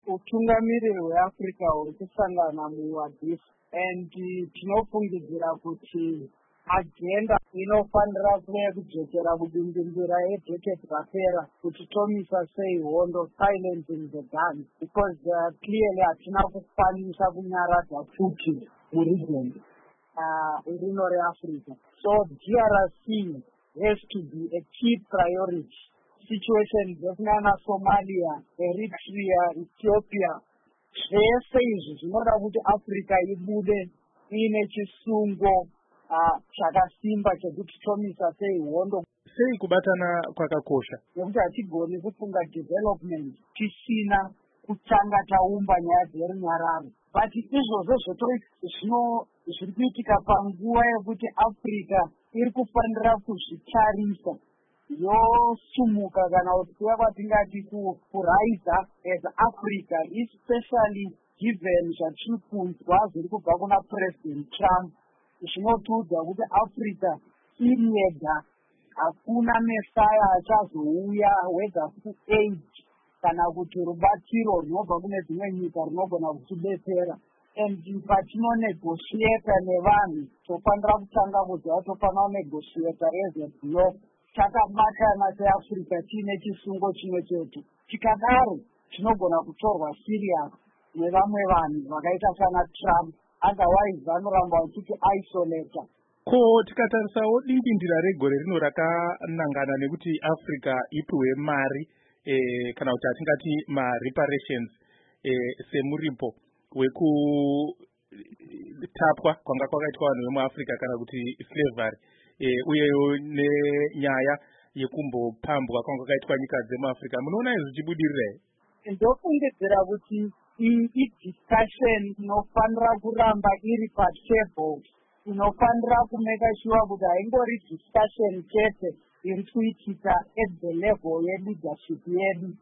utungamiriri hweAfrica huri kusangana muAddis and tinofungidzira kuti agenda inofanira kuve kudzokera kudindindira yedheketi rapera kuti tomisa sei hondo, silencing the gun, because clearly hatina kukwanisa kunyaradza futi muregion rino reAfrica. So DRC has to be a key priority. Situation dzekunana Somalia, Eritrea, Ethiopia, zvese izvi zvinoda kuti Africa ibude ine chisungo chakasimba chekuti tomisa sei hondo. Sei kubatana kwakakosha? Nekuti hatigoni kufunga development tisina kutanga taumba nyaya dzerunyararo. But izvozvo zviri kuitika panguva yekuti Africa iri kufanira kuzvitarisa yosumuka kana kuti kuva kwatingati kurise as Africa, especially given zvatiri kunzwa zviri kubva kuna President Trump zvinotiudza kuti Africa iri yega hakuna mesaya achazouya whether kuaid kana kuti rubatsiro runobva kune dzimwe nyika runogona kutidetsera. And patinonegotiata nevanhu tofanira kutanga kuziva tofanira kunegotiata as a block takabatana seAfrica tiine chisungo chimwe chetu. Tikadaro tinogona kutorwa serious nevamwe vanhu vakaita sana Trump, otherwise vanoramba vachiti isolator. Ko tikatarisawo dingindira regore rino rakanangana nekuti Africa ipiwe mari kana kuti atingati reparations semuripo wekutapwa kwanga kwakaitwa vanhu vemuAfrica kana kuti slavery, uyewo nenyaya yekumbopambwa kwanga kwakaitwa nyika dzemuAfrica. Munoona izvi zvichibudirira here? Ndofungidzira kuti discussion inofanira kuramba iri patable, inofanira kumeka sure kuti haingori discussion chete iri kuitika at the level yeleadership yedu,